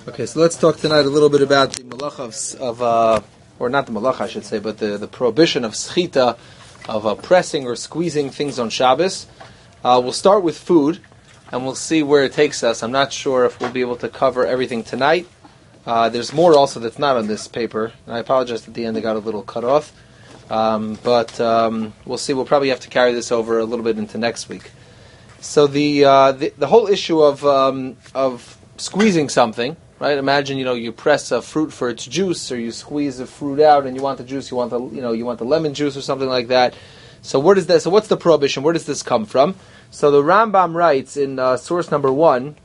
Okay, so let's talk tonight a little bit about the malacha or not the malacha, I should say, but the prohibition of schita, of pressing or squeezing things on Shabbos. We'll start with food, and we'll see where it takes us. I'm not sure if we'll be able to cover everything tonight. There's more also that's not on this paper, and I apologize at the end, it got a little cut off. But we'll see. We'll probably have to carry this over a little bit into next week. So the whole issue of squeezing something, right? Imagine you press a fruit for its juice, or you squeeze the fruit out, and you want the juice. You want the lemon juice or something like that. So where does that? So what's the prohibition? Where does this come from? So the Rambam writes in source number 1,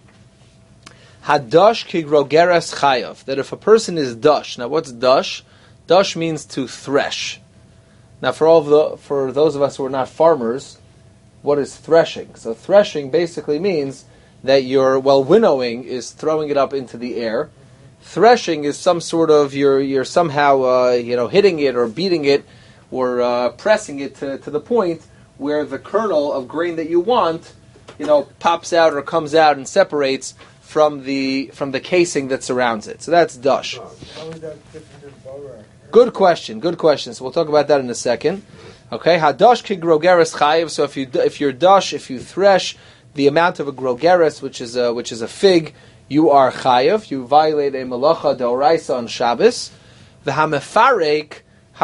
Hadash kigrogeres chayav, that if a person is dash. Now what's dash? Dash means to thresh. Now for those of us who are not farmers, what is threshing? So threshing basically means that winnowing is throwing it up into the air. Threshing is some sort of you're somehow hitting it or beating it or pressing it to the point where the kernel of grain that you want pops out or comes out and separates from the casing that surrounds it. So that's dash. How is that different than borer? Good question. So we'll talk about that in a second. Okay, hadash ki grogeres chayiv. So if you thresh the amount of a grogeres, which is a fig, you are chayiv. You violate a malacha deoraisa on Shabbos. The hamefarek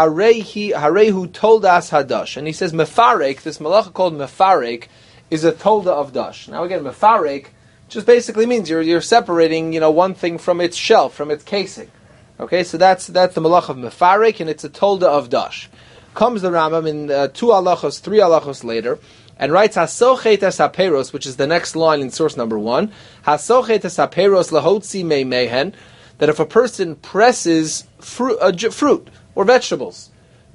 harehu toldas hadash, and he says mefarek. This malacha called mefarek is a tolda of dash. Now again, mefarek just basically means you're separating one thing from its shell, from its casing. Okay, so that's the malach of mefarek, and it's a tolda of dash. Comes the Rambam in 3 halachos later, and writes hasochet es haperos, which is the next line in source number 1. Hasochet es haperos lahotzi mehen, that if a person presses fruit or vegetables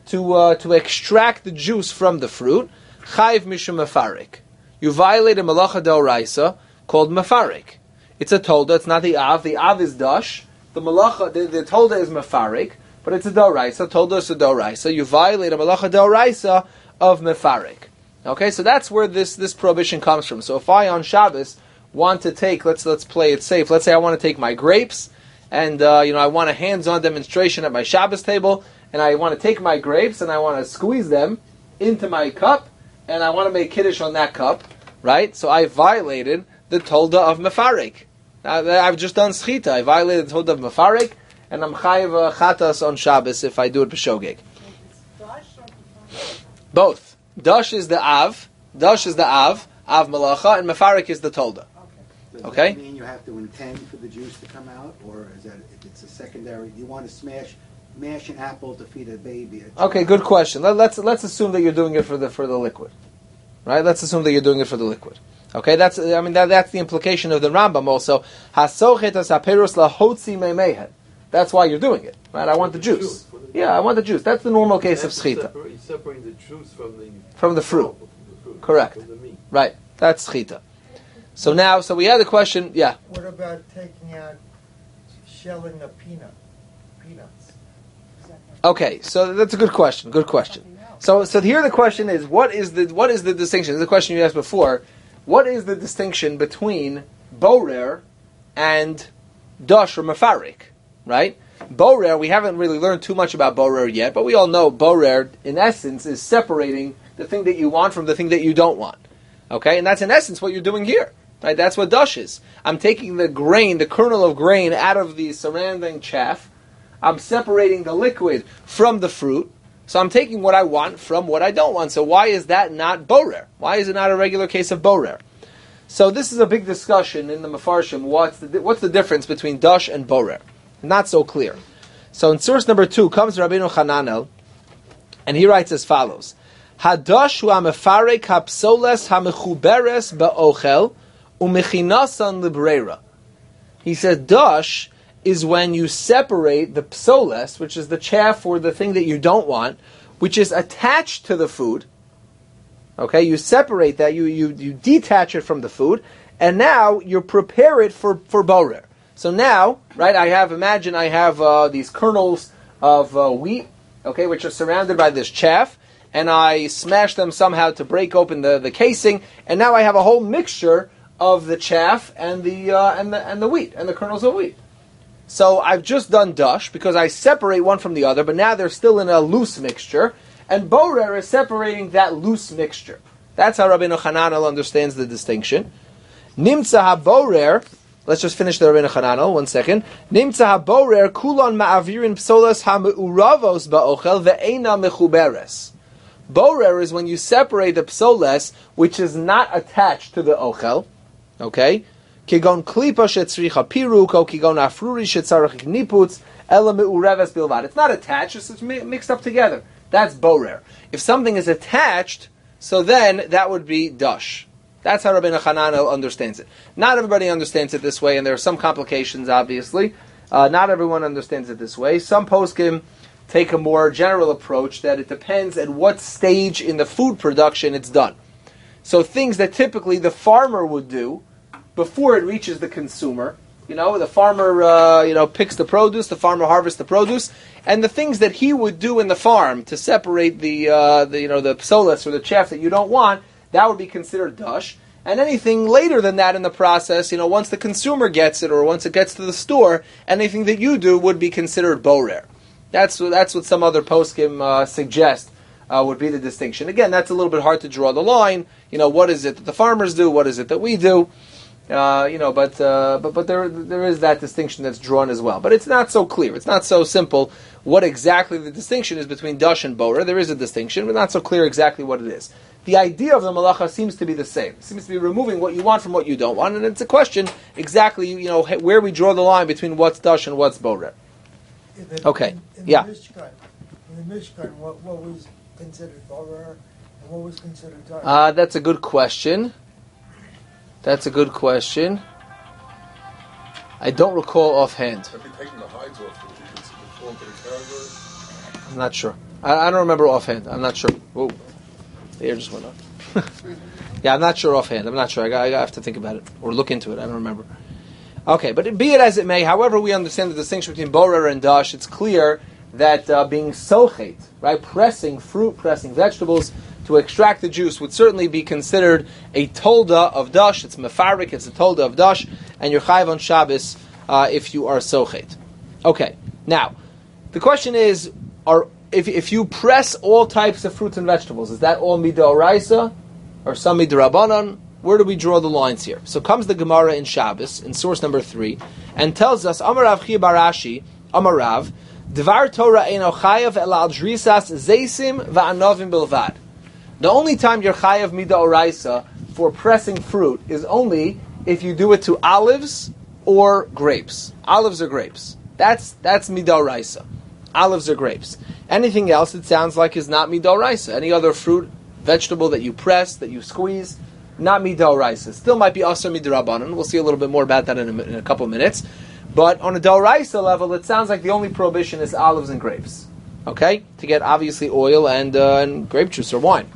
to extract the juice from the fruit, chayv mishum mefarek. You violate a malacha deoraisa called mefarek. It's a tolda. It's not the av. The av is dash. The malacha, the tolda is mefarek, but it's a doraisa. Tolda is a doraisa. You violate a malacha doraisa of mefarek. Okay, so that's where this prohibition comes from. So if I on Shabbos want to take, let's play it safe. Let's say I want to take my grapes, and I want a hands-on demonstration at my Shabbos table, and I want to take my grapes and I want to squeeze them into my cup, and I want to make kiddush on that cup, right? So I violated the tolda of mefarek. Now, I've just done schita. I violated the tolda of mefarek, and I'm chayiv chatas on Shabbos if I do it b'shogeg. Both. Dash is the av malacha, and mefarek is the tolda. Does that mean you have to intend for the juice to come out, or is that if it's a secondary? You want to mash an apple to feed a baby? Okay, good question. Let's assume that you're doing it for the liquid, right? Let's assume that you're doing it for the liquid. Okay, that's the implication of the Rambam also. Hasochet as haperos lahotzi mehen. That's why you're doing it, right? I want the juice. Yeah, I want the juice. That's the normal case of schita. You're separating the juice from the fruit. Correct. From the meat. Right. That's schita. So we had the question. Yeah. What about taking out, shelling the peanuts? Okay, so that's a good question. So here the question is, what is the distinction? This is the question you asked before. What is the distinction between borer and dash or mefarek? Right? Borer, we haven't really learned too much about borer yet, but we all know borer, in essence, is separating the thing that you want from the thing that you don't want. Okay? And that's in essence what you're doing here. Right? That's what dash is. I'm taking the kernel of grain out of the surrounding chaff. I'm separating the liquid from the fruit. So I'm taking what I want from what I don't want. So why is that not borer? Why is it not a regular case of borer? So this is a big discussion in the Mefarshim. What's the difference between dash and borer? Not so clear. So in source number 2 comes Rabbeinu Hananel, and he writes as follows: Hadash hu hamefarek hapsoles hamechuberes ba'ochel umechinasan libreira. He says dash is when you separate the psoles, which is the chaff or the thing that you don't want, which is attached to the food. Okay, you separate that, you detach it from the food, and now you prepare it for borer. So now, right, I have these kernels of wheat, okay, which are surrounded by this chaff, and I smash them somehow to break open the casing, and now I have a whole mixture of the chaff and the wheat and the kernels of wheat. So I've just done dash because I separate one from the other, but now they're still in a loose mixture, and borer is separating that loose mixture. That's how Rabbeinu Hananel understands the distinction. Nimtza haborer. Let's just finish the Rabbeinu Hananel. 1 second. Nimtza haborer kulon ma'avirin psolas ha'me'uravos ba'ochel ve'ena mechuberes. Borer is when you separate the psoles which is not attached to the ochel. Okay. Kigon klipa shetzricha piruk, o kigon afruri shetzarich niputz, ela me'ureves bilvad. It's not attached; it's mixed up together. That's borer. If something is attached, so then that would be dash. That's how Rabbeinu Hananel understands it. Not everybody understands it this way, and there are some complications, obviously. Not everyone understands it this way. Some poskim take a more general approach that it depends at what stage in the food production it's done. So things that typically the farmer would do before it reaches the consumer, the farmer picks the produce, the farmer harvests the produce, and the things that he would do in the farm to separate the psolas or the chaff that you don't want, that would be considered dash. And anything later than that in the process, once the consumer gets it or once it gets to the store, anything that you do would be considered borer. That's what some other poskim suggest would be the distinction. Again, that's a little bit hard to draw the line. What is it that the farmers do? What is it that we do? But there is that distinction that's drawn as well. But it's not so clear. It's not so simple what exactly the distinction is between dash and borer. There is a distinction, but not so clear exactly what it is. The idea of the malacha seems to be the same. It seems to be removing what you want from what you don't want, and it's a question exactly where we draw the line between what's dash and what's borer. Okay. In Yeah. the Mishkan, what was considered borer and what was considered dash? That's a good question. I don't recall offhand. Have you taken the hides off? Did you fall into the category? I'm not sure. I don't remember offhand. I'm not sure. Whoa. The air just went up. Yeah, I'm not sure offhand. I'm not sure. I have to think about it or look into it. I don't remember. Okay, but be it as it may, however we understand the distinction between borer and dash, it's clear that being sochet, right, pressing fruit, pressing vegetables to extract the juice would certainly be considered a tolda of dash. It's mefarik, it's a tolda of dash, and you're chayiv on Shabbos if you are sochet. Okay, now, the question is, if you press all types of fruits and vegetables, is that all midoraisa or some midrabanan? Where do we draw the lines here? So comes the Gemara in Shabbos, in source number 3, and tells us, Amarav Chi Barashi, Amarav, Dvar Torah eino chayav el al drisas zeisim va'anovim bilvad. The only time you're chayav midoraisa for pressing fruit is only if you do it to olives or grapes. Olives or grapes. That's midoraisa. Olives or grapes. Anything else, it sounds like, is not midoraisa. Any other fruit, vegetable that you press, that you squeeze, not midoraisa. Still might be asar midrabanan. We'll see a little bit more about that in a couple of minutes. But on a doraisa level, it sounds like the only prohibition is olives and grapes. Okay? To get, obviously, oil and grape juice or wine.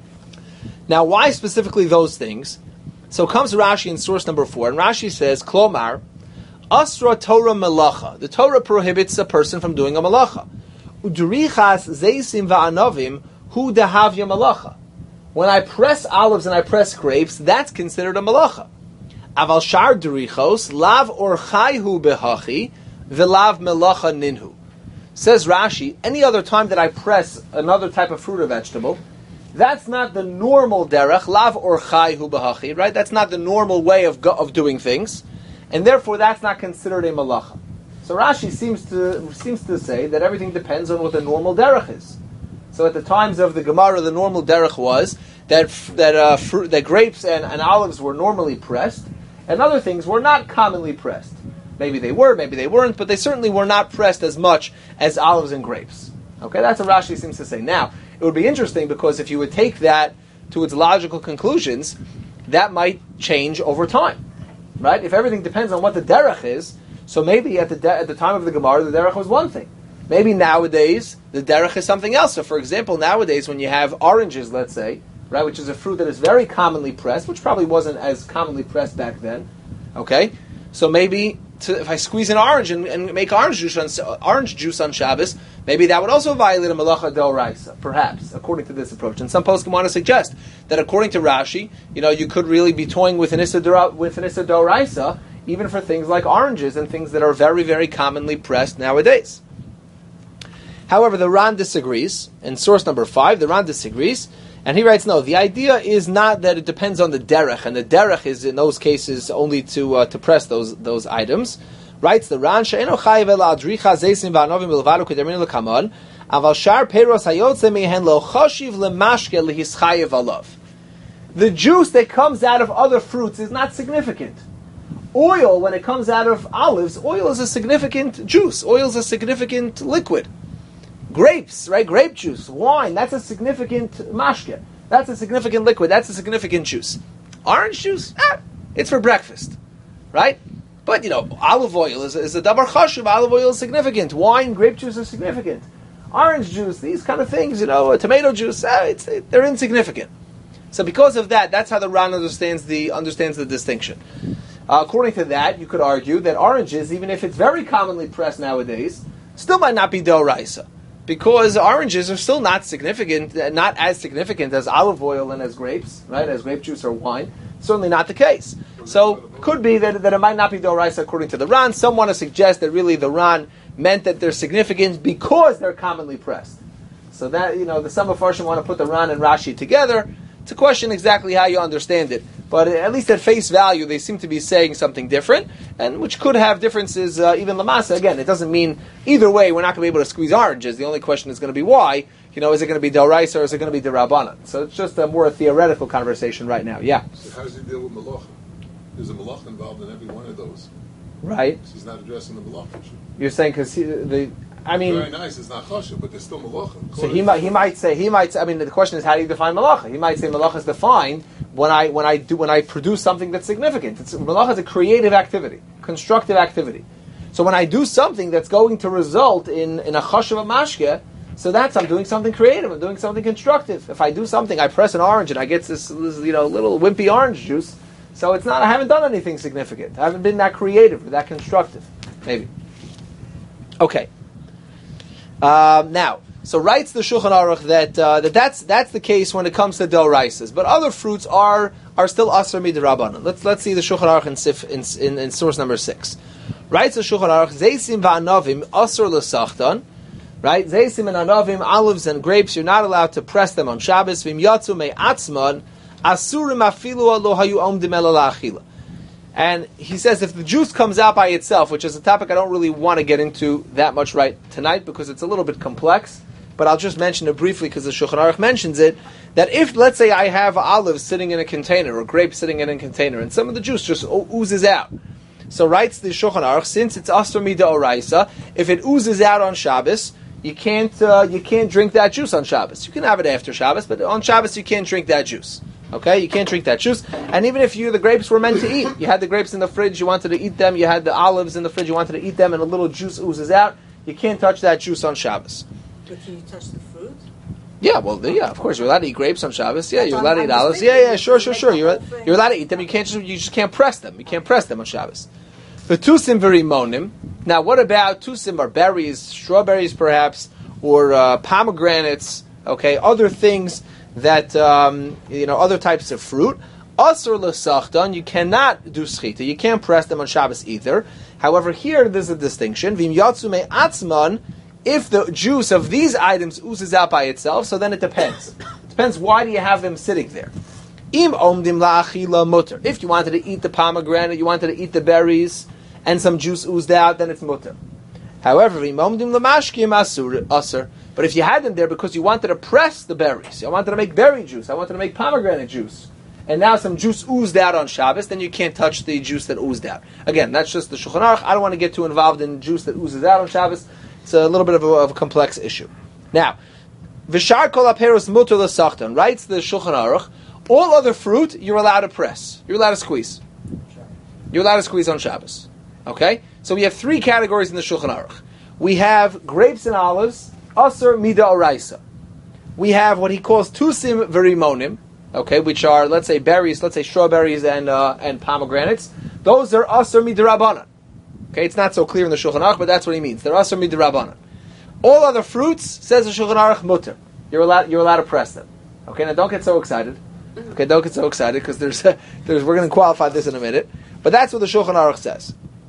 Now, why specifically those things? So comes Rashi in source number 4, and Rashi says, Klomar, Asra Torah melacha. The Torah prohibits a person from doing a melacha. Udrichas zeisim va'anovim hu dehavya melacha. When I press olives and I press grapes, that's considered a melacha. Aval shar derichos lav orchaihu behachi velav melacha ninhu. Says Rashi, any other time that I press another type of fruit or vegetable, that's not the normal derech, lav orchaihu behachi, right? That's not the normal way of doing things, and therefore that's not considered a melacha. So Rashi seems to say that everything depends on what the normal derech is. So at the times of the Gemara, the normal derech was that grapes and olives were normally pressed, and other things were not commonly pressed. Maybe they were, maybe they weren't, but they certainly were not pressed as much as olives and grapes. Okay, that's what Rashi seems to say. Now, it would be interesting because if you would take that to its logical conclusions, that might change over time, right? If everything depends on what the derech is, so maybe at the time of the Gemara, the derech was one thing. Maybe nowadays, the derech is something else. So for example, nowadays when you have oranges, let's say, right, which is a fruit that is very commonly pressed, which probably wasn't as commonly pressed back then, okay? So maybe if I squeeze an orange and make orange juice on Shabbos, maybe that would also violate a melacha d'oraisa, perhaps, according to this approach. And some poskim want to suggest that according to Rashi, you could really be toying with an issa d'oraisa even for things like oranges and things that are very, very commonly pressed nowadays. However, the Ran disagrees. In source number 5, the Ran disagrees, and he writes, no, the idea is not that it depends on the derech, and the derech is in those cases only to press those items. Writes the Ran, she'eno chayiv ela adricha zeisim va'anovim bilvadu kedermin lekamon, aval shar peiros hayotze mehen lo choshiv lemashke lehischayev alav. The juice that comes out of other fruits is not significant. Oil, when it comes out of olives, oil is a significant juice. Oil is a significant liquid. Grapes, right? Grape juice, wine, that's a significant mashke. That's a significant liquid. That's a significant juice. Orange juice, it's for breakfast, right? But, olive oil is a davar chashuv. Olive oil is significant. Wine, grape juice is significant. Orange juice, these kind of things, tomato juice, they're insignificant. So because of that, that's how the Ran understands the distinction. According to that, you could argue that oranges, even if it's very commonly pressed nowadays, still might not be doraisa. Because oranges are still not significant, not as significant as olive oil and as grapes, right? As grape juice or wine. Certainly not the case. So, could be that it might not be doraisa according to the Ran. Some want to suggest that really the Ran meant that they're significant because they're commonly pressed. So that, the some of Farshim want to put the Ran and Rashi together to question exactly how you understand it. But at least at face value, they seem to be saying something different, and which could have differences even lamasa. Again, it doesn't mean either way we're not going to be able to squeeze oranges. The only question is going to be why. Is it going to be d'oraisa or is it going to be d'rabbanan? So it's just a more theoretical conversation right now. Yeah. So how does he deal with malacha? There's a malacha involved in every one of those. Right. So he's not addressing the malacha issue. You're saying because very nice. It's not chashuv, but there's still malacha. So he might say. The question is, how do you define malacha? He might say malacha is defined when I produce something that's significant. Malacha is a creative activity, constructive activity. So when I do something that's going to result in a chashuv of mashke, so I'm doing something creative. I'm doing something constructive. If I do something, I press an orange and I get this little wimpy orange juice. So it's not. I haven't done anything significant. I haven't been that creative or that constructive. Maybe. Okay. Now, so writes the Shulchan Aruch that's the case when it comes to doraisas, but other fruits are still asar midrabanan. Let's see the Shulchan Aruch in source number 6. Writes the Shulchan Aruch, zeisim va'anavim asar l'sachtan. Right, zeisim and anavim, olives and grapes, you're not allowed to press them on Shabbos. V'im yatzu me'atzman asurim afilu alo hayu omdim ela la'achila. And he says if the juice comes out by itself, which is a topic I don't really want to get into that much right tonight because it's a little bit complex, but I'll just mention it briefly because the Shulchan Aruch mentions it, that if, let's say, I have olives sitting in a container or grapes sitting in a container and some of the juice just oozes out. So writes the Shulchan Aruch, since it's asur mid'oraisa, if it oozes out on Shabbos, you can't drink that juice on Shabbos. You can have it after Shabbos, but on Shabbos you can't drink that juice. Okay, you can't drink that juice. And even if the grapes were meant to eat, you had the grapes in the fridge, you wanted to eat them, you had the olives in the fridge, you wanted to eat them, and a little juice oozes out, you can't touch that juice on Shabbos. But can you touch the fruit? Yeah, of course, you're allowed to eat grapes on Shabbos. Yeah, you're allowed to eat olives. Yeah, sure. You're allowed to eat them. You just can't press them. You can't press them on Shabbos. The tusim verimonim. Now, what about tusim or berries, strawberries perhaps, or pomegranates? Okay, other things that other types of fruit. Asur l'sachtan, you cannot do schita. You can't press them on Shabbos either. However, here there's a distinction. V'im yatzu me'atzman, if the juice of these items oozes out by itself, so then it depends. It depends why do you have them sitting there. Im omdim la'achila mutter. If you wanted to eat the pomegranate, you wanted to eat the berries, and some juice oozed out, then it's mutter. However, im omdim lamashkim asur. But if you had them there because you wanted to press the berries, I wanted to make berry juice, I wanted to make pomegranate juice, and now some juice oozed out on Shabbos, then you can't touch the juice that oozed out. Again, that's just the Shulchan Aruch. I don't want to get too involved in juice that oozes out on Shabbos. It's a little bit of a complex issue. Now, Vishar kol aperos muter l'sachtan, writes the Shulchan Aruch, all other fruit you're allowed to press. You're allowed to squeeze. You're allowed to squeeze on Shabbos. Okay? So we have 3 categories in the Shulchan Aruch. We have grapes and olives, asur mid'oraisa. We have what he calls tusim verimonim, okay, which are, let's say, berries, let's say strawberries and pomegranates. Those are asur midrabanan. Okay, it's not so clear in the Shulchan Aruch, but that's what he means. They're asur midrabanan. All other fruits, says the Shulchan Aruch, mutter. You're allowed to press them. Okay, now don't get so excited. Okay, don't get so excited because we're going to qualify this in a minute. But that's what the Shulchan Aruch says.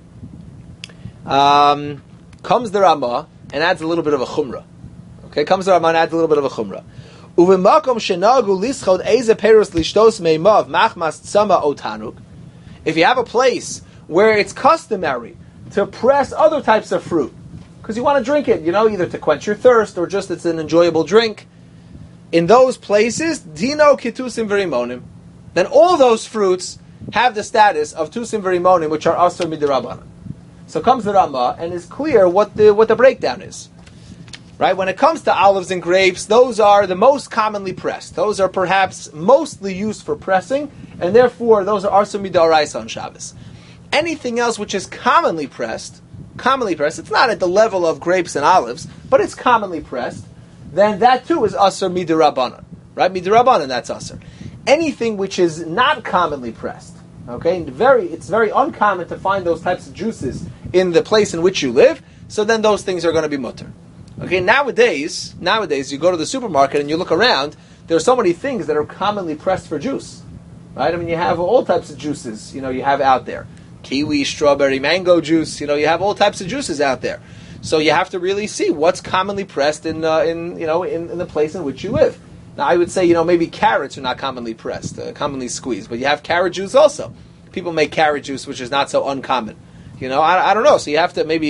Comes the Ramah and adds a little bit of a chumrah. Okay, comes the Ramah and adds a little bit of a chumrah. Uvemakom shenagu lischod eze perus lishtos meimav machmas tzama otanuk. If you have a place where it's customary to press other types of fruit, because you want to drink it, either to quench your thirst or just it's an enjoyable drink, in those places, dino kitusim verimonim, then all those fruits have the status of tusim verimonim, which are asur midirabanan. So comes the Ramah, and it's clear what the breakdown is. Right? When it comes to olives and grapes, those are the most commonly pressed. Those are perhaps mostly used for pressing, and therefore those are asur midaraisa on Shabbos. Anything else which is commonly pressed, it's not at the level of grapes and olives, but it's commonly pressed, then that too is asur midirabanan. Right? Midirabanan, that's asur. Anything which is not commonly pressed, okay, it's very uncommon to find those types of juices in the place in which you live, so then those things are going to be mutter. Okay, nowadays you go to the supermarket and you look around, there are so many things that are commonly pressed for juice. Right? I mean, you have all types of juices, you have out there. Kiwi, strawberry, mango juice, you have all types of juices out there. So you have to really see what's commonly pressed in the place in which you live. Now, I would say, maybe carrots are not commonly pressed, commonly squeezed, but you have carrot juice also. People make carrot juice, which is not so uncommon. I don't know. So you have to maybe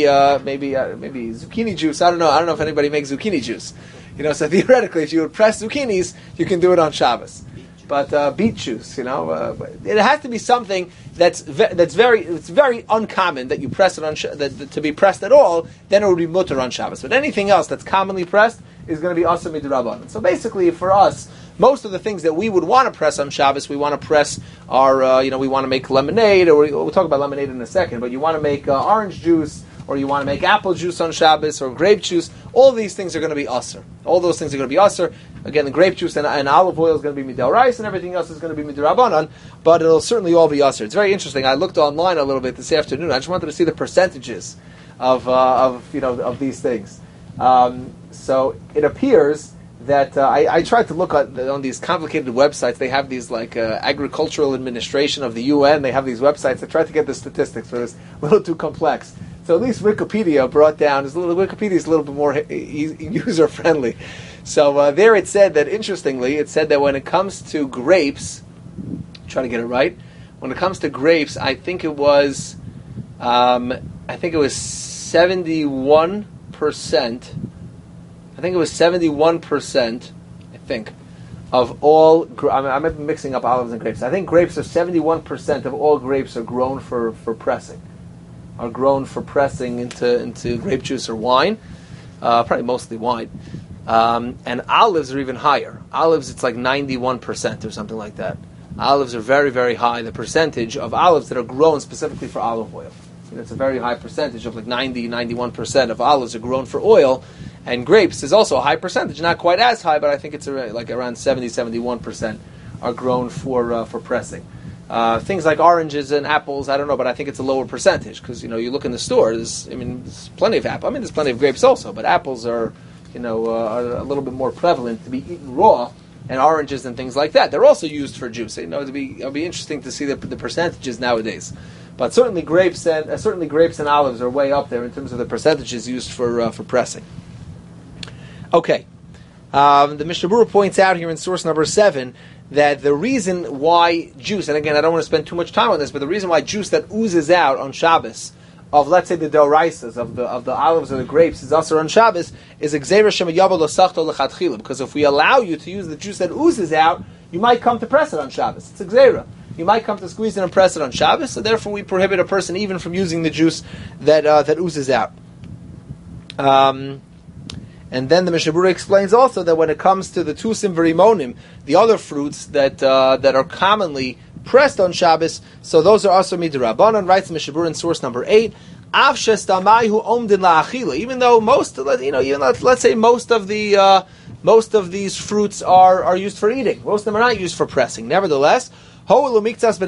zucchini juice. I don't know if anybody makes zucchini juice. So theoretically, if you would press zucchinis, you can do it on Shabbos. But beet juice, it has to be something that's very uncommon that you press it on to be pressed at all. Then it would be mutter on Shabbos. But anything else that's commonly pressed is going to be asur midirabanan. So basically, for us, most of the things that we would want to press on Shabbos, we want to press our, we want to make lemonade, or we'll talk about lemonade in a second. But you want to make orange juice, or you want to make apple juice on Shabbos, or grape juice. All these things are going to be asur. All those things are going to be asur. Again, the grape juice and olive oil is going to be midaraisa, and everything else is going to be midirabanan. But it'll certainly all be asur. It's very interesting. I looked online a little bit this afternoon. I just wanted to see the percentages of these things. So it appears that I tried to look on these complicated websites. They have these agricultural administration of the UN. They have these websites. I tried to get the statistics, but it's a little too complex. So at least Wikipedia brought down. Wikipedia is a little bit more user friendly. So there it said that, interestingly, when it comes to grapes, try to get it right. When it comes to grapes, I think it was 71%. I think it was 71%, of all... I might be mixing up olives and grapes. I think grapes are 71% of all grapes are grown for pressing. Are grown for pressing into grape juice or wine. Probably mostly wine. And olives are even higher. Olives, it's like 91% or something like that. Olives are very, very high. The percentage of olives that are grown specifically for olive oil. It's a very high percentage of 91% of olives are grown for oil. And grapes is also a high percentage, not quite as high, but I think it's around 71% are grown for pressing. Things like oranges and apples, I don't know, but I think it's a lower percentage because you look in the store. There's plenty of apples. There's plenty of grapes also, but apples are are a little bit more prevalent to be eaten raw, and oranges and things like that. They're also used for juice. It'll be interesting to see the percentages nowadays. But certainly grapes and olives are way up there in terms of the percentages used for pressing. Okay, the Mishnah Berurah points out here in source number 7 that the reason why juice, and again I don't want to spend too much time on this, but the reason why juice that oozes out on Shabbos of, let's say, the doraisas of the olives or the grapes is also on Shabbos is gzeira shemiyabel losachto lechatchila, because if we allow you to use the juice that oozes out, you might come to press it on Shabbos. It's a gzeira. You might come to squeeze it and press it on Shabbos, so therefore we prohibit a person even from using the juice that oozes out. And then the Mishnah Berurah explains also that when it comes to the tusim v'rimonim, the other fruits that are commonly pressed on Shabbos, so those are also midirabanan. Writes the Mishnah Berurah in source number 8. Even though let's say most of these fruits are used for eating, most of them are not used for pressing. Nevertheless, those things are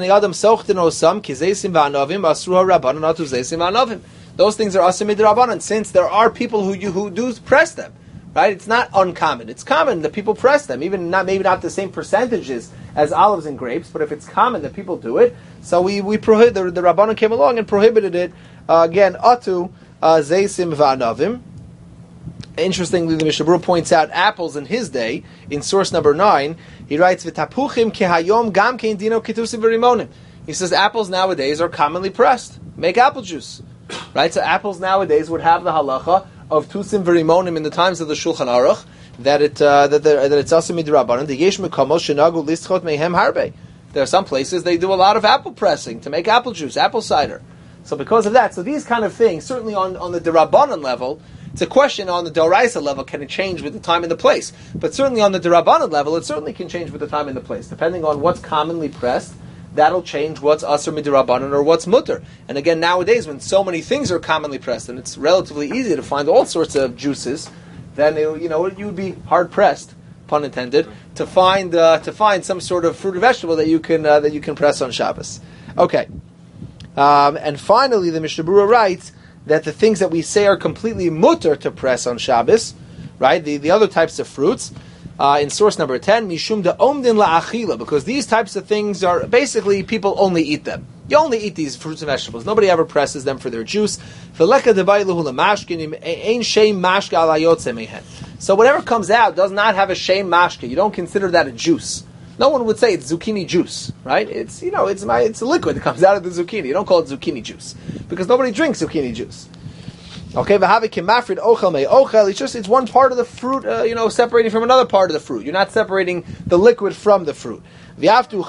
asur midirabanan, since there are people who do press them. Right? It's not uncommon. It's common that people press them, even maybe not the same percentages as olives and grapes, but if it's common that people do it, so we prohibit. The Rabbanan came along and prohibited it again. Atu zeisim va'anavim. Interestingly, the Mishnah Berurah points out apples in his day. In source number 9, he writes v'tapuchim kehayom gam kein dino kitusim v'rimonim. He says apples nowadays are commonly pressed. Make apple juice, right? So apples nowadays would have the halacha of tusim v'rimonim in the times of the Shulchan Aruch that it's asim midrabanan. The yesh mekomos shenagu lischot mehem harbe. There are some places they do a lot of apple pressing to make apple juice, apple cider. So because of that, so these kind of things, certainly on the Derabanan level, it's a question on the Doraisa level, can it change with the time and the place? But certainly on the Derabanan level, it certainly can change with the time and the place. Depending on what's commonly pressed, that'll change what's Asr Midrabanan or what's Mutter. And again, nowadays, when so many things are commonly pressed, and it's relatively easy to find all sorts of juices, then you would be hard-pressed, pun intended, to find some sort of fruit or vegetable that you can press on Shabbos. Okay. And finally, the Mishnah Berurah writes that the things that we say are completely mutter to press on Shabbos, right? The other types of fruits, in source number 10, mishum da omdin la'achila, because these types of things are basically people only eat them. You only eat these fruits and vegetables. Nobody ever presses them for their juice. So whatever comes out does not have a shame mashke. You don't consider that a juice. No one would say it's zucchini juice, right? It's a liquid that comes out of the zucchini. You don't call it zucchini juice because nobody drinks zucchini juice. Okay, it's one part of the fruit, separating from another part of the fruit. You're not separating the liquid from the fruit. And even if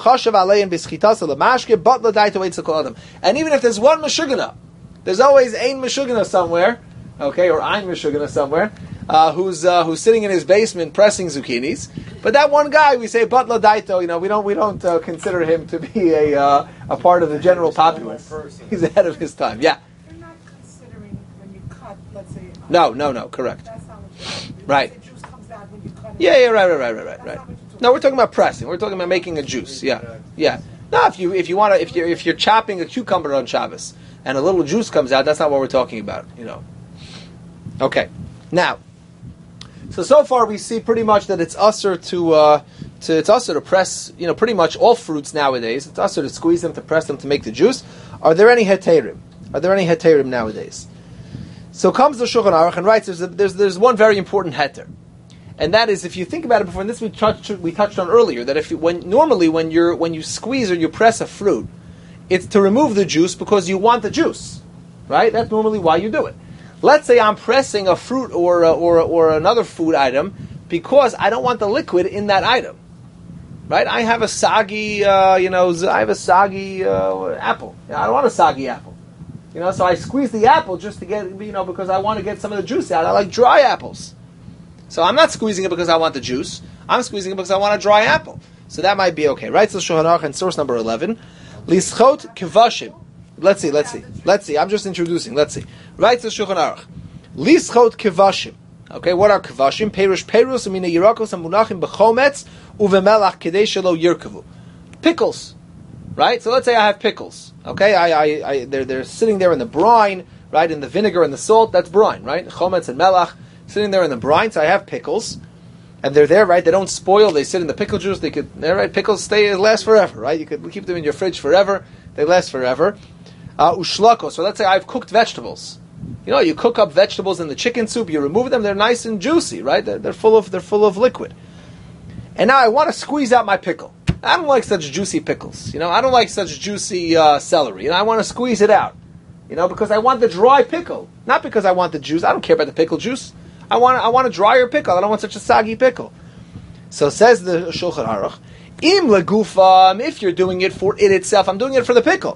there's one meshugana, there's always ein meshugana somewhere, okay, or ein meshugana somewhere, who's sitting in his basement pressing zucchinis. But that one guy, we say batla daito. We don't consider him to be a part of the general populace. He's ahead of his time. Yeah. You're not considering when you cut, let's say. No, correct. That's not what you're doing. Right. The juice comes out when you cut it. Yeah, right. No, we're talking about pressing. We're talking about making a juice. Yeah. No, if you're chopping a cucumber on Shabbos and a little juice comes out, that's not what we're talking about. Okay. Now, so far we see pretty much that it's usher to press. Pretty much all fruits nowadays. It's usher to squeeze them, to press them, to make the juice. Are there any heterim? Nowadays? So comes the Shulchan Aruch and writes there's one very important heter. And that is, if you think about it before, and this we touched on earlier, that when you squeeze or you press a fruit, it's to remove the juice because you want the juice, right? That's normally why you do it. Let's say I'm pressing a fruit or another food item because I don't want the liquid in that item, right? I have a soggy, apple. I don't want a soggy apple, So I squeeze the apple just to get, because I want to get some of the juice out. I like dry apples. So I'm not squeezing it because I want the juice. I'm squeezing it because I want a dry apple. So that might be okay. Right? So Shulchan Aruch and source number 11. Lischot kevashim. Let's see. I'm just introducing. Let's see. Right? So Shulchan Aruch. Lischot kevashim. Okay, what are kevashim? Perush perus umina yirakos amunachim b'chometz uvemelach kedei shelo yirkavu. Pickles. Right? So let's say I have pickles. Okay? They're sitting there in the brine, right? In the vinegar and the salt. That's brine, right? Chometz and melach. Sitting there in the brine, so I have pickles, and they're there, right? They don't spoil. They sit in the pickle juice. Right? Pickles last forever, right? You could keep them in your fridge forever. They last forever. Ushlako. So let's say I've cooked vegetables. You cook up vegetables in the chicken soup. You remove them. They're nice and juicy, right? They're full of liquid. And now I want to squeeze out my pickle. I don't like such juicy pickles. I don't like such juicy celery. I want to squeeze it out. Because I want the dry pickle, not because I want the juice. I don't care about the pickle juice. I want a drier pickle. I don't want such a soggy pickle. So says the Shulchan Aruch, im legufam, if you're doing it for it itself, I'm doing it for the pickle.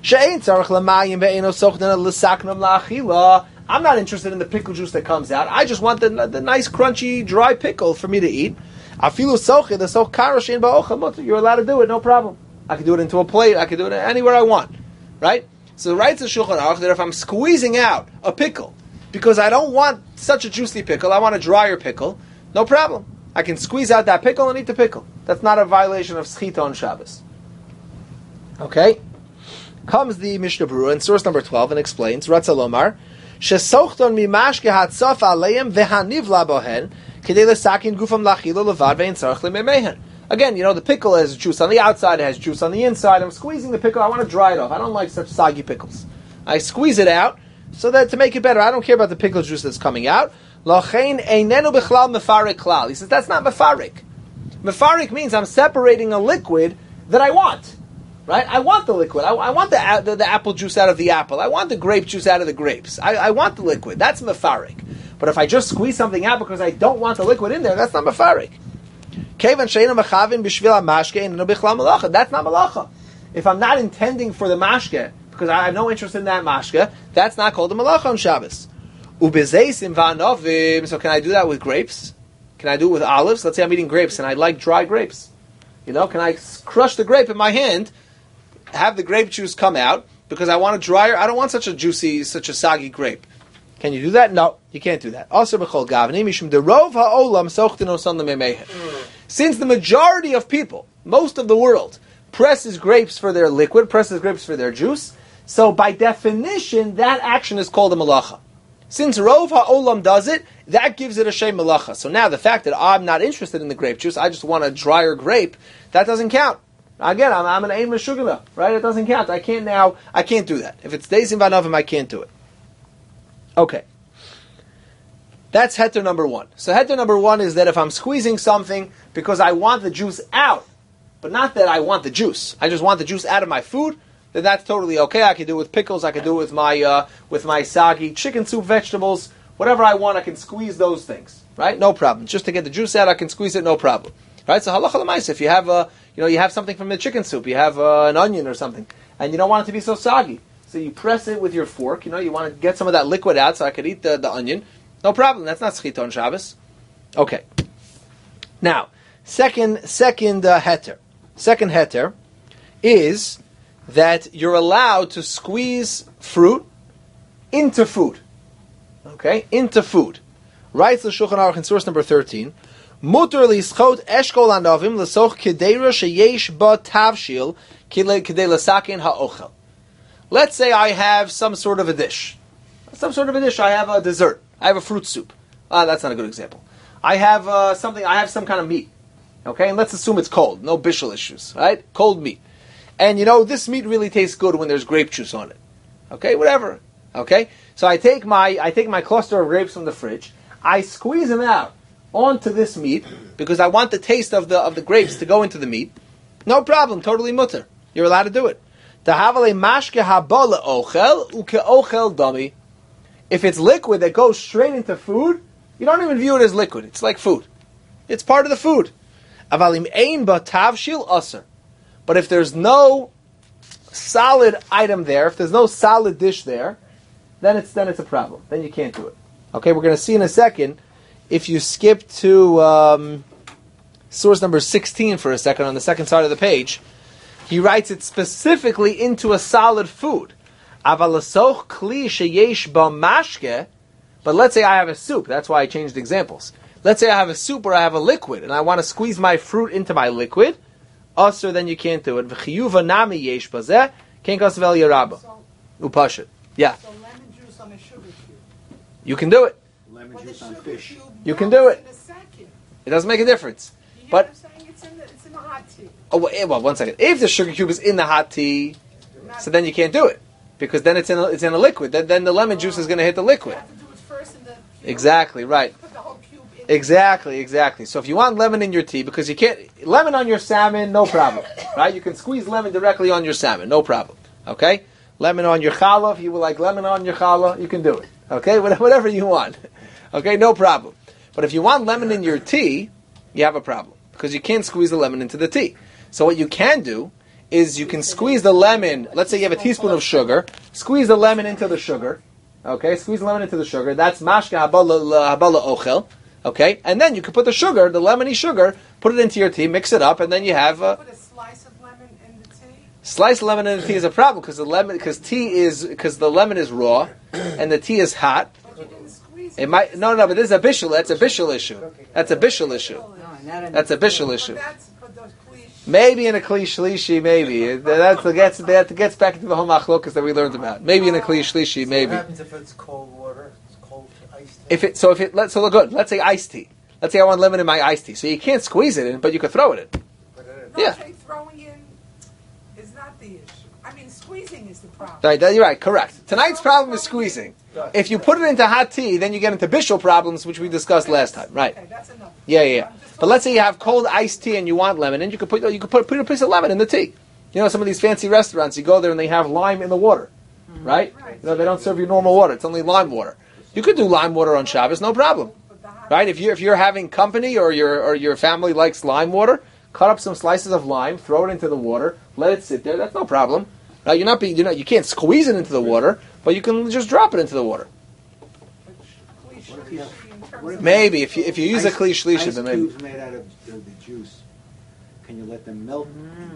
I'm not interested in the pickle juice that comes out. I just want the nice, crunchy, dry pickle for me to eat. You're allowed to do it, no problem. I can do it into a plate. I can do it anywhere I want. Right? So writes the Shulchan Aruch that if I'm squeezing out a pickle, because I don't want such a juicy pickle, I want a drier pickle, no problem. I can squeeze out that pickle and eat the pickle. That's not a violation of Schita on Shabbos. Okay? Comes the Mishnah Berurah in source number 12 and explains, Ratzah Lomar, Shesochton mimashke hatzaf aleim vehanivla bohen, kedei lesakin gufam lachilo levad ve'in tzarech lememehen. Again, the pickle has juice on the outside, it has juice on the inside. I'm squeezing the pickle, I want to dry it off. I don't like such soggy pickles. I squeeze it out so that to make it better. I don't care about the pickle juice that's coming out. Lachein einenu bichlal mefarik klal. He says that's not mefarik. Mefarik means I'm separating a liquid that I want. Right? I want the liquid. I want the apple juice out of the apple. I want the grape juice out of the grapes. I want the liquid. That's mefarik. But if I just squeeze something out because I don't want the liquid in there, that's not mefarik. That's not malacha. If I'm not intending for the mashke, because I have no interest in that mashke, that's not called a malacha on Shabbos. So can I do that with grapes? Can I do it with olives? Let's say I'm eating grapes and I like dry grapes. Can I crush the grape in my hand, have the grape juice come out, because I want a drier, I don't want such a soggy grape. Can you do that? No, you can't do that. Since the majority of people, most of the world, presses grapes for their liquid, presses grapes for their juice, so by definition, that action is called a malacha. Since Rov HaOlam does it, that gives it a shem malacha. So now the fact that I'm not interested in the grape juice, I just want a drier grape, that doesn't count. Again, I'm an ein meshugala, right? It doesn't count. I can't do that. If it's deisim v'anavim, I can't do it. Okay. That's heter number one. So heter number one is that if I'm squeezing something because I want the juice out, but not that I want the juice, I just want the juice out of my food, then that's totally okay. I can do it with pickles, I can do it with my soggy chicken soup, vegetables, whatever I want, I can squeeze those things, right? No problem. Just to get the juice out, I can squeeze it, no problem. Right? So halacha l'maisa, if you have you have something from the chicken soup, you have an onion or something, and you don't want it to be so soggy. So you press it with your fork, you want to get some of that liquid out so I could eat the onion. No problem, that's not schita on Shabbos. Okay. Now, second heter. Second heter is that you're allowed to squeeze fruit into food. Okay? Into food. Writes the Shulchan Aruch in source number 13, Mutar lischot eshkol anavim l'soch kedera sheyesh ba tavshil kedei l'sakin ha'ochel. Let's say I have some sort of a dish. I have a dessert. I have a fruit soup. That's not a good example. I have some kind of meat. Okay, and let's assume it's cold. No bishul issues, right? Cold meat. And this meat really tastes good when there's grape juice on it. Okay, whatever. Okay? So I take my cluster of grapes from the fridge, I squeeze them out onto this meat because I want the taste of the grapes to go into the meat. No problem, totally mutter. You're allowed to do it. If it's liquid that goes straight into food, you don't even view it as liquid. It's like food. It's part of the food. But if there's no solid item there, if there's no solid dish there, then it's a problem. Then you can't do it. Okay, we're going to see in a second. If you skip to source number 16 for a second on the second side of the page, he writes it specifically into a solid food. But let's say I have a soup. That's why I changed examples. Let's say I have a soup or I have a liquid, and I want to squeeze my fruit into my liquid. Also, then you can't do it. Upashit. Yeah. So lemon juice on a sugar cube. You can do it. Lemon But the juice on sugar fish. cube You can do it. goes in a second. It doesn't make a difference. You hear But what I'm saying? It's in the hot tea. oh, well, 1 second. If the sugar cube is in the hot tea, so then you can't do it because then it's in a liquid. Then the lemon juice is going to hit the You liquid. have to do it first in the cube. Exactly right. Put the whole cube in. Exactly. So if you want lemon in your tea, because you can't lemon on your salmon, no problem, right? You can squeeze lemon directly on your salmon, no problem. Okay, lemon on your challah. If you would like lemon on your challah, you can do it. Okay, whatever you want. Okay, no problem. But if you want lemon in your tea, you have a problem because you can't squeeze the lemon into the tea. So what you can do is you can squeeze the lemon. Let's say you have a teaspoon of sugar. Squeeze the lemon into the sugar. Okay, squeeze the lemon into the sugar. That's mashka habala ochel. Okay, and then you can put the sugar, the lemony sugar, put it into your tea, mix it up, and then you have Put a slice of lemon in the tea. sliced lemon in the tea is a problem because the lemon is raw and the tea is hot. But you didn't squeeze It might but this is a bishul. That's a bishul issue. That's a bishul issue. That's a bishul issue. But that's for those cliches. Maybe in a kli shlishi, maybe that gets back into the whole machlokas that we learned about. Maybe in a kli shlishi, maybe. What happens if it's cold water? It's cold iced tea? Let's say iced tea. Let's say I want lemon in my iced tea. So you can't squeeze it in, but you could throw it in. Yeah. say throwing in is not the issue. I mean, squeezing is the problem. Right, you're right, correct. Tonight's problem is squeezing. If you put it into hot tea, then you get into bishul problems, which we discussed last time. Right. Okay, that's enough. Yeah. But let's say you have cold iced tea and you want lemon, and you could put a piece of lemon in the tea. You know, some of these fancy restaurants, you go there and they have lime in the water, right? Right. You know, they don't serve you normal water; it's only lime water. You could do lime water on Shabbos, no problem, But the hot- right? If you're having company or your family likes lime water, cut up some slices of lime, throw it into the water, let it sit there. That's no problem. Now you can't squeeze it into the water, but you can just drop it into the water. Cliche if you have- in terms what if- of- Maybe if you use a kli shlisha, Ice then maybe. cubes made out of the juice. Can you let them melt?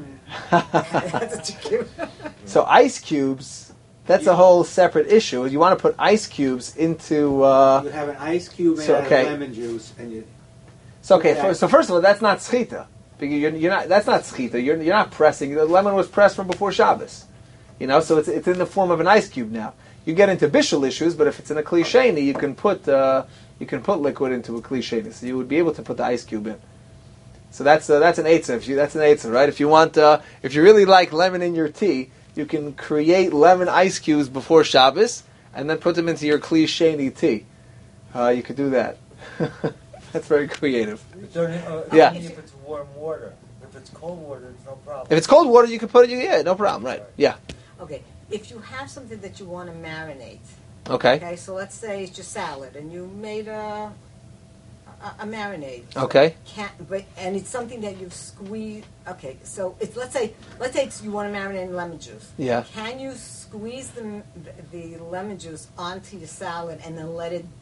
So ice cubes, that's a whole separate issue. You want to put ice cubes into. You have an ice cube made So, out okay. of lemon juice, and you. So first of all, that's not schita. Because you're not. That's not schita. You're not pressing. The lemon was pressed from before Shabbos. You know, so it's in the form of an ice cube now. You get into bishul issues, but if it's in a kli sheni, you can put liquid into a kli sheni. So you would be able to put the ice cube in. So that's an eitzah. That's an eitzah, right? If you want, if you really like lemon in your tea, you can create lemon ice cubes before Shabbos and then put them into your kli sheni tea. You could do that. That's very creative. Yeah. Only if it's warm water. If it's cold water, it's no problem. If it's cold water, you can put it. Yeah, no problem. Right? Yeah. Okay, if you have something that you want to marinate, Okay. okay, so let's say it's just salad, and you made a marinade. Okay. And it's something that you've squeezed. Okay, so it's let's say you want to marinate in lemon juice. Yeah. Can you squeeze the lemon juice onto your salad and then let it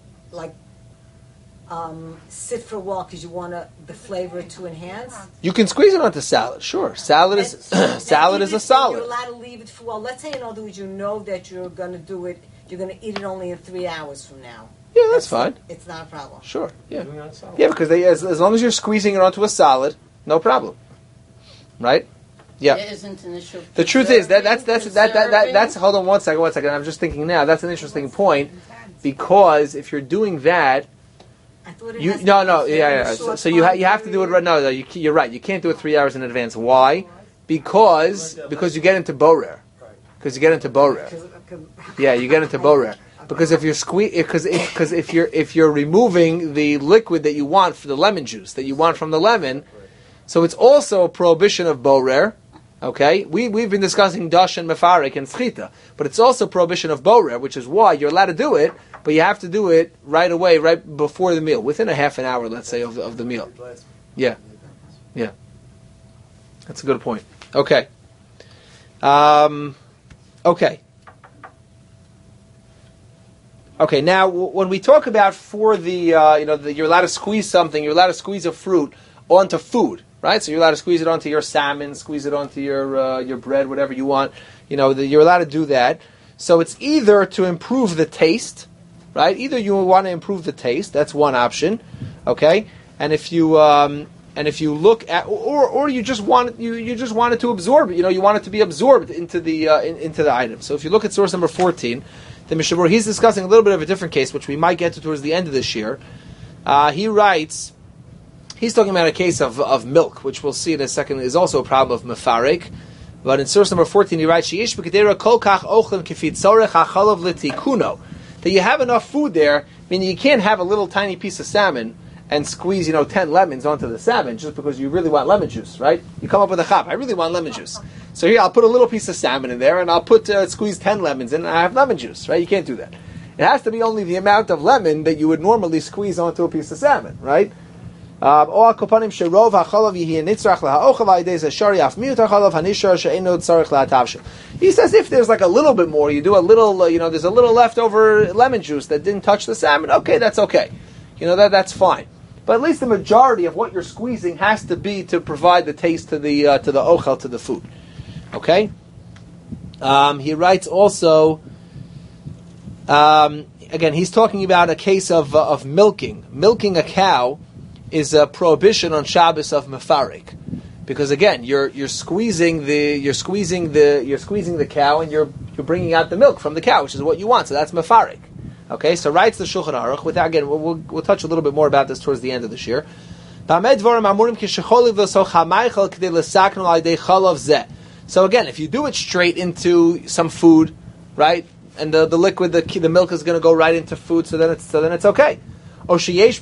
sit for a while because you want the flavor to enhance? You can squeeze it onto salad. Sure. Salad is salad is a You're solid. allowed to leave it for a while. Let's say in other words you know that you're going to do it. You're going to eat it only in 3 hours from now. Yeah, that's fine. It's not a problem. Sure. Yeah. Doing it on salad. Yeah, because as long as you're squeezing it onto a solid, no problem. Right? Yeah. There isn't an issue. of The truth is that's preserving. hold on one second. I'm just thinking now. That's an interesting point because if you're doing that, I thought it you has to no be yeah. very short So you time you have to do it period. right. No, you're right. You can't do it 3 hours in advance. Why? Because you get into borer. Because you get into borer. Yeah, you get into borer. Because if you're if you're removing the liquid that you want for the lemon juice that you want from the lemon, so it's also a prohibition of borer. Okay, we've been discussing dash and mefarik and schita, but it's also a prohibition of borer, which is why you're allowed to do it, but you have to do it right away, right before the meal, within a half an hour, let's say, of the meal. Yeah, that's a good point. Okay, okay. Okay, now when we talk about for the, you're allowed to squeeze something, you're allowed to squeeze a fruit onto food, right? So you're allowed to squeeze it onto your salmon, squeeze it onto your bread, whatever you want. You're allowed to do that. So it's either to improve the taste, right? Either you want to improve the taste, that's one option, okay? And if you look at, or you just want it, you just want it to absorb it, you want it to be absorbed into the into the item. So if you look at source number 14. The Mishabur, he's discussing a little bit of a different case, which we might get to towards the end of this year. He writes, he's talking about a case of milk, which we'll see in a second is also a problem of mefarik. But in source number 14, he writes, that you have enough food there, meaning you can't have a little tiny piece of salmon and squeeze 10 lemons onto the salmon just because you really want lemon juice, right? You come up with a chap, I really want lemon juice. So here, I'll put a little piece of salmon in there, and I'll squeeze 10 lemons in, and I have lemon juice, right? You can't do that. It has to be only the amount of lemon that you would normally squeeze onto a piece of salmon, right? He says if there's like a little bit more, you do a little, there's a little leftover lemon juice that didn't touch the salmon, okay, that's okay. That's fine. But at least the majority of what you're squeezing has to be to provide the taste to the ochel, to the food. Okay? He writes also, again, he's talking about a case of milking. Milking a cow is a prohibition on Shabbos of mefarik. Because again, you're squeezing the cow and you're bringing out the milk from the cow, which is what you want. So that's mefarik. Okay, so writes the Shulchan Aruch. Again, we'll touch a little bit more about this towards the end of this year. So again, if you do it straight into some food, right, and the liquid, the milk is going to go right into food, so then it's okay. So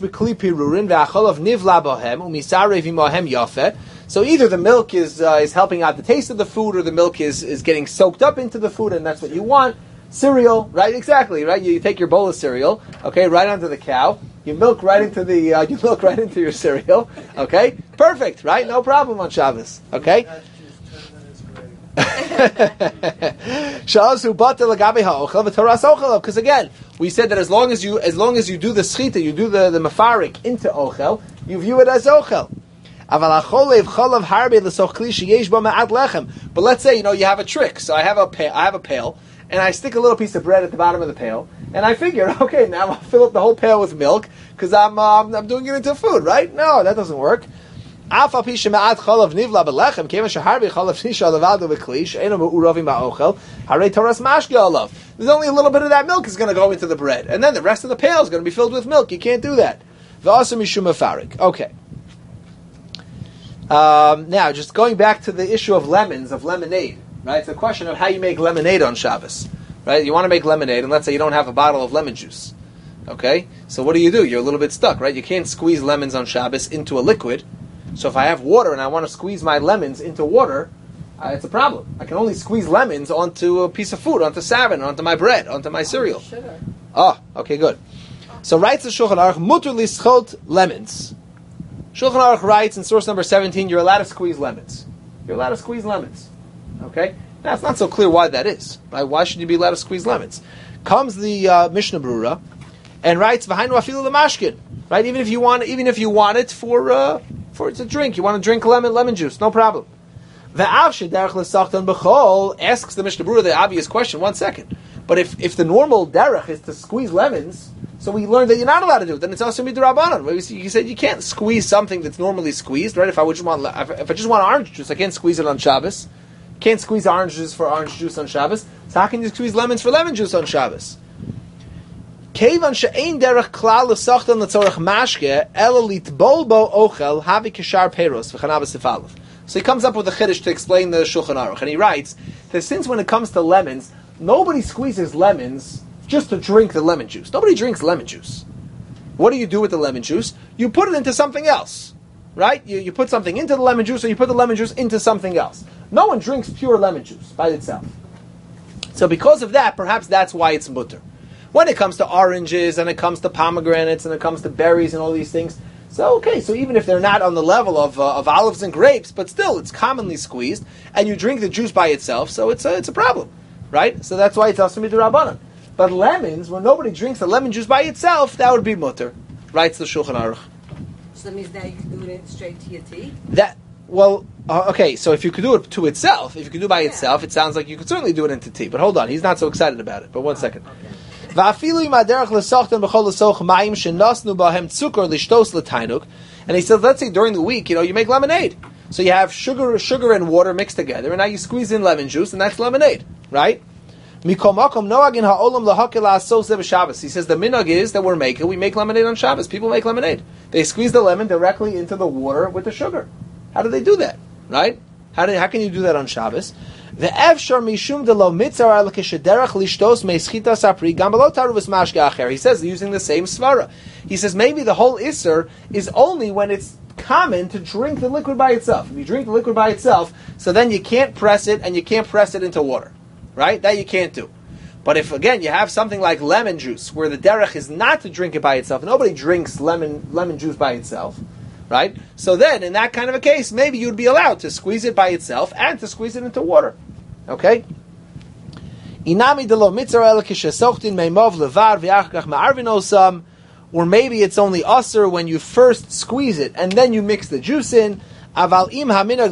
either the milk is helping out the taste of the food, or the milk is getting soaked up into the food, and that's what you want. Cereal, right? Exactly, right? You take your bowl of cereal, okay, right onto the cow. You milk right into your cereal, okay? Perfect, right? No problem on Shabbos, okay? That's just 10 minutes great. Because again, we said that as long as you do the schita, you do the mafarik into ochel, you view it as ochel. But let's say you have a trick. So I have a pail, and I stick a little piece of bread at the bottom of the pail, and I figure, okay, now I'll fill up the whole pail with milk because I'm doing it into food, right? No, that doesn't work. There's only a little bit of that milk is going to go into the bread, and then the rest of the pail is going to be filled with milk. You can't do that. Okay. Now, just going back to the issue of lemonade, right? It's a question of how you make lemonade on Shabbos, right? You want to make lemonade, and let's say you don't have a bottle of lemon juice, okay? So what do? You're a little bit stuck, right? You can't squeeze lemons on Shabbos into a liquid. So if I have water and I want to squeeze my lemons into water, it's a problem. I can only squeeze lemons onto a piece of food, onto salmon, onto my bread, onto my cereal. Sugar. Oh, okay, good. So writes the Shulchan Aruch, mutter lischot lemons. Shulchan Aruch writes in source number 17, you're allowed to squeeze lemons. You're allowed to squeeze lemons. Okay? Now, it's not so clear why that is. Right? Why should you be allowed to squeeze lemons? Comes the Mishnah Brura and writes, V'hainu afilu l'mashkin. Right? Even if you want it for it's a drink. You want to drink lemon juice, no problem. Asks the Mishnah Brura the obvious question. 1 second. But if the normal derech is to squeeze lemons, so we learned that you're not allowed to do it, then it's also midrabanan. You said you can't squeeze something that's normally squeezed, right? If I just want orange juice, I can't squeeze it on Shabbos. Can't squeeze orange juice for orange juice on Shabbos. So how can you squeeze lemons for lemon juice on Shabbos? So he comes up with a chiddush to explain the Shulchan Aruch, and he writes that since when it comes to lemons, nobody squeezes lemons just to drink the lemon juice. Nobody drinks lemon juice. What do you do with the lemon juice? You put it into something else, right? You put something into the lemon juice, or you put the lemon juice into something else. No one drinks pure lemon juice by itself. So because of that, perhaps that's why it's mutter. When it comes to oranges, and it comes to pomegranates, and it comes to berries and all these things, so even if they're not on the level of olives and grapes, but still it's commonly squeezed, and you drink the juice by itself, so it's a problem, right? So that's why it's also midrabanan. But lemons, when nobody drinks the lemon juice by itself, that would be mutter, writes the Shulchan Aruch. So that means now you can do it straight to your tea? Okay, so if you could do it to itself, if you could do it by itself, it sounds like you could certainly do it into tea. But hold on, he's not so excited about it. But 1 second. Okay. And he says, let's say during the week, you make lemonade. So you have sugar and water mixed together, and now you squeeze in lemon juice, and that's lemonade, right? He says the minhag is that we make lemonade on Shabbos. People make lemonade. They squeeze the lemon directly into the water with the sugar. How do they do that, right? How can you do that on Shabbos? He says, using the same svara. He says maybe the whole isser is only when it's common to drink the liquid by itself. If you drink the liquid by itself, so then you can't press it, and you can't press it into water, right? That you can't do. But if, again, you have something like lemon juice, where the derech is not to drink it by itself, nobody drinks lemon juice by itself, right? So then, in that kind of a case, maybe you'd be allowed to squeeze it by itself and to squeeze it into water. Okay? Or maybe it's only usser when you first squeeze it and then you mix the juice in. But he gives another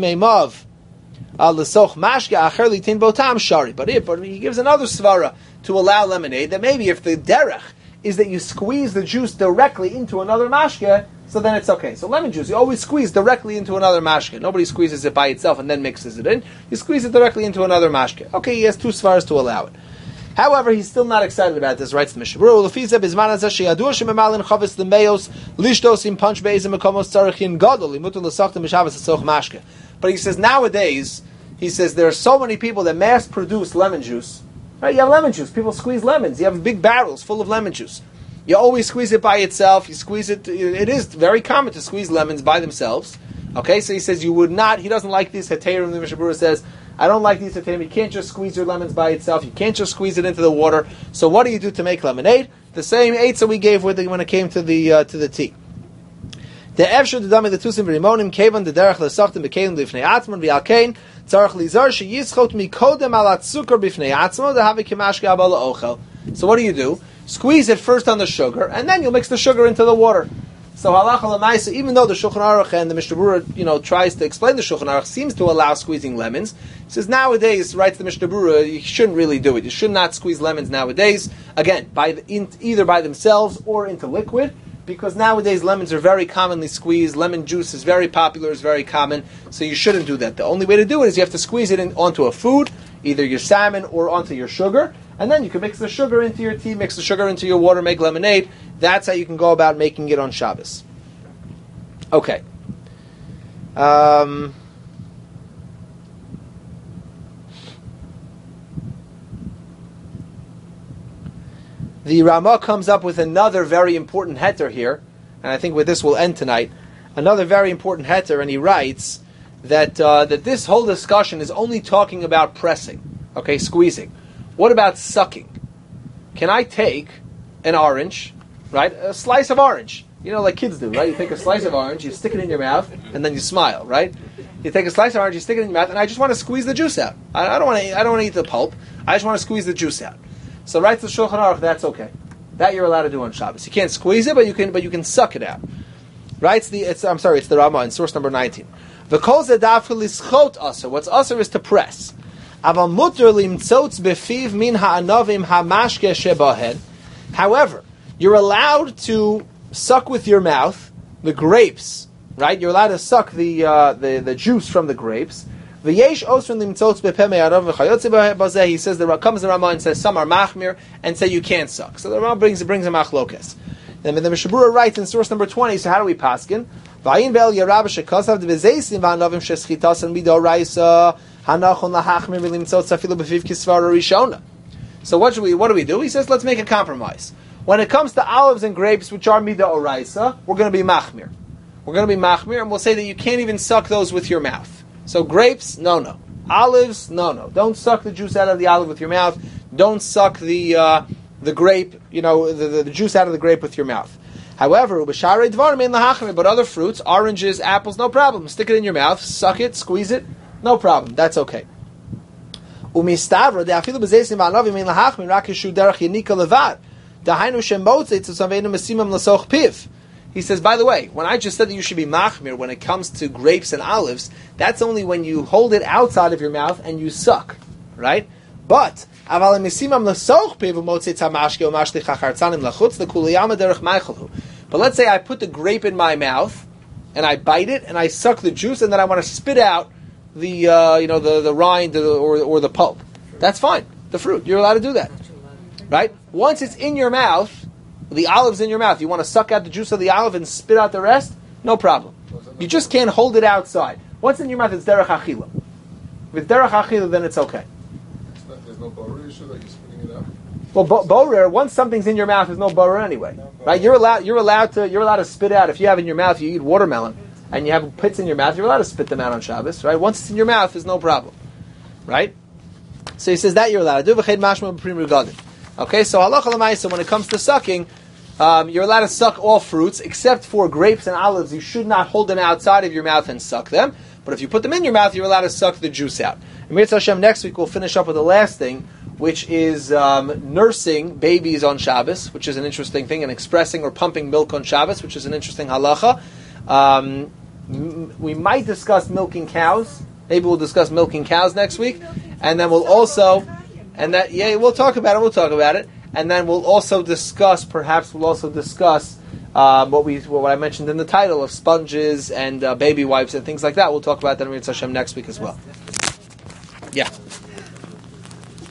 svara to allow lemonade, that maybe if the derech is that you squeeze the juice directly into another mashke, so then it's okay. So lemon juice, you always squeeze directly into another mashke. Nobody squeezes it by itself and then mixes it in. You squeeze it directly into another mashke. Okay, he has two svaras to allow it. However, he's still not excited about this, writes the Mishnah Berurah. Lefize bizman hazeh sheyadua shememalin chavis lemeos lishtos im punch beizim mekomos tzarichin gadol limutu l'sachtem b'shavas asoch mashke. But he says nowadays, he says there are so many people that mass produce lemon juice. Right? You have lemon juice. People squeeze lemons. You have big barrels full of lemon juice. You always squeeze it by itself. You squeeze it. It is very common to squeeze lemons by themselves. Okay, so he says you would not. He doesn't like these heterim. The Mishnah Berurah says, I don't like these heterim. You can't just squeeze your lemons by itself. You can't just squeeze it into the water. So what do you do to make lemonade? The same eitzah we gave with it when it came to the tea. The efshur the dami the tusim v'rimonim kevan the derech lesachtim b'kelim b'ifnei atzmon v'alkein tzarich lizar sheyischot mikodem al atzukar b'ifnei atzmon dehavi kimashke abal ochel. So what do? Squeeze it first on the sugar, and then you'll mix the sugar into the water. So halacha l'maisa, even though the Shulchan Aruch and the Mishnah Berurah, tries to explain the Shulchan Aruch, seems to allow squeezing lemons. He says nowadays, writes the Mishnah Berurah, you shouldn't really do it. You should not squeeze lemons nowadays. Again, either by themselves or into liquid, because nowadays lemons are very commonly squeezed. Lemon juice is very popular, is very common, so you shouldn't do that. The only way to do it is you have to squeeze it onto a food, either your salmon or onto your sugar, and then you can mix the sugar into your tea, mix the sugar into your water, make lemonade. That's how you can go about making it on Shabbos. Okay. The Ramah comes up with another very important heter here, and I think with this we'll end tonight. Another very important heter, and he writes that that this whole discussion is only talking about pressing, okay, squeezing. What about sucking? Can I take an orange, right, a slice of orange, like kids do, right? You take a slice of orange, you stick it in your mouth, and then you smile, right? You take a slice of orange, you stick it in your mouth, and I just want to squeeze the juice out. I don't want to eat the pulp. I just want to squeeze the juice out. So writes the Shulchan Aruch, that's okay. That you're allowed to do on Shabbos. You can't squeeze it, but you can suck it out. It's the Ramah in source number 19. V'kol zedaf lischot aser. What's aser is to press. Aval muter limtzotz befiv min ha'anavim ha'mashke shebahen. However, you're allowed to suck with your mouth the grapes, right? You're allowed to suck the juice from the grapes. V'yesh osrin limtzotz bepeh me'arav v'chayotze bazeh. He says comes the Ramah and says some are machmir and say you can't suck. So the Ramah brings a machlokes. And the Mishnah Berurah writes in source number 20. So how do we paskin? V'ayin be'el yarav shekasav devezeisim v'anavim sheschitas and midoraisa hanachon lahachmir v'limtzotz afilu befiv kisvara rishona. So what do we do? He says let's make a compromise. When it comes to olives and grapes, which are mida oraisa, we're going to be machmir. We're going to be machmir, and we'll say that you can't even suck those with your mouth. So grapes, no. Olives, no. Don't suck the juice out of the olive with your mouth. Don't suck the grape, the juice out of the grape with your mouth. However, but other fruits, oranges, apples, no problem. Stick it in your mouth, suck it, squeeze it, no problem. That's okay. He says, by the way, when I just said that you should be machmir when it comes to grapes and olives, that's only when you hold it outside of your mouth and you suck, right? But let's say I put the grape in my mouth and I bite it and I suck the juice and then I want to spit out the rind or the pulp. That's fine. The fruit, you're allowed to do that, right? Once it's in your mouth, the olive's in your mouth. You want to suck out the juice of the olive and spit out the rest? No problem. You just can't hold it outside. Once in your mouth, it's derech achila. If it's derech achila, then it's okay. There's no borer issue that you're spitting it out. Well, borer. Once something's in your mouth, there's no borer anyway, right? You're allowed to spit out. If you have in your mouth, you eat watermelon, and you have pits in your mouth, you're allowed to spit them out on Shabbos, right? Once it's in your mouth, there's no problem, right? So he says that you're allowed to do. Okay, so halacha l'maisa, when it comes to sucking, you're allowed to suck all fruits except for grapes and olives. You should not hold them outside of your mouth and suck them. But if you put them in your mouth, you're allowed to suck the juice out. And Mirz Hashem, next week we'll finish up with the last thing, which is nursing babies on Shabbos, which is an interesting thing, and expressing or pumping milk on Shabbos, which is an interesting halacha. We might discuss milking cows. Maybe we'll discuss milking cows next week, and then we'll also, we'll talk about it. And then we'll also discuss what I mentioned in the title of sponges and baby wipes and things like that. We'll talk about that in Mirz Hashem next week as well.